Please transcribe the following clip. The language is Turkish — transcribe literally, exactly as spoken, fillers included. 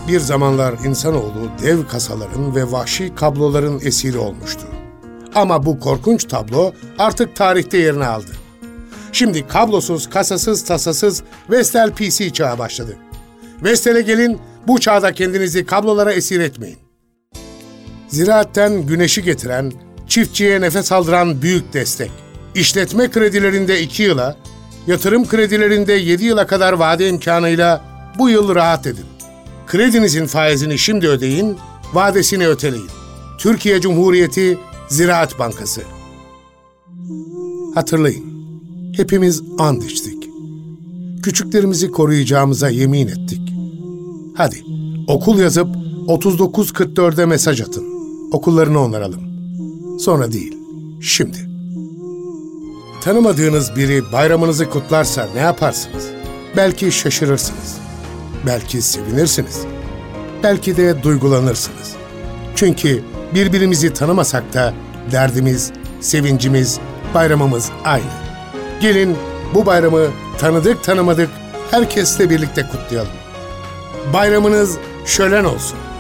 Bir zamanlar insanoğlu dev kasaların ve vahşi kabloların esiri olmuştu. Ama bu korkunç tablo artık tarihte yerini aldı. Şimdi kablosuz, kasasız, tasasız Vestel P C çağı başladı. Vestel'e gelin, bu çağda kendinizi kablolara esir etmeyin. Ziraatten güneşi getiren, çiftçiye nefes aldıran büyük destek. İşletme kredilerinde iki yıla, yatırım kredilerinde yedi yıla kadar vade imkanıyla bu yıl rahat edin. Kredinizin faizini şimdi ödeyin, vadesini öteleyin. Türkiye Cumhuriyeti Ziraat Bankası. Hatırlayın, hepimiz and içtik. Küçüklerimizi koruyacağımıza yemin ettik. Hadi, okul yazıp otuz dokuz kırk dörde mesaj atın. Okullarını onaralım. Sonra değil, şimdi. Tanımadığınız biri bayramınızı kutlarsa ne yaparsınız? Belki şaşırırsınız. Belki sevinirsiniz. Belki de duygulanırsınız. Çünkü birbirimizi tanımasak da derdimiz, sevincimiz, bayramımız aynı. Gelin bu bayramı tanıdık tanımadık herkesle birlikte kutlayalım. Bayramınız şölen olsun.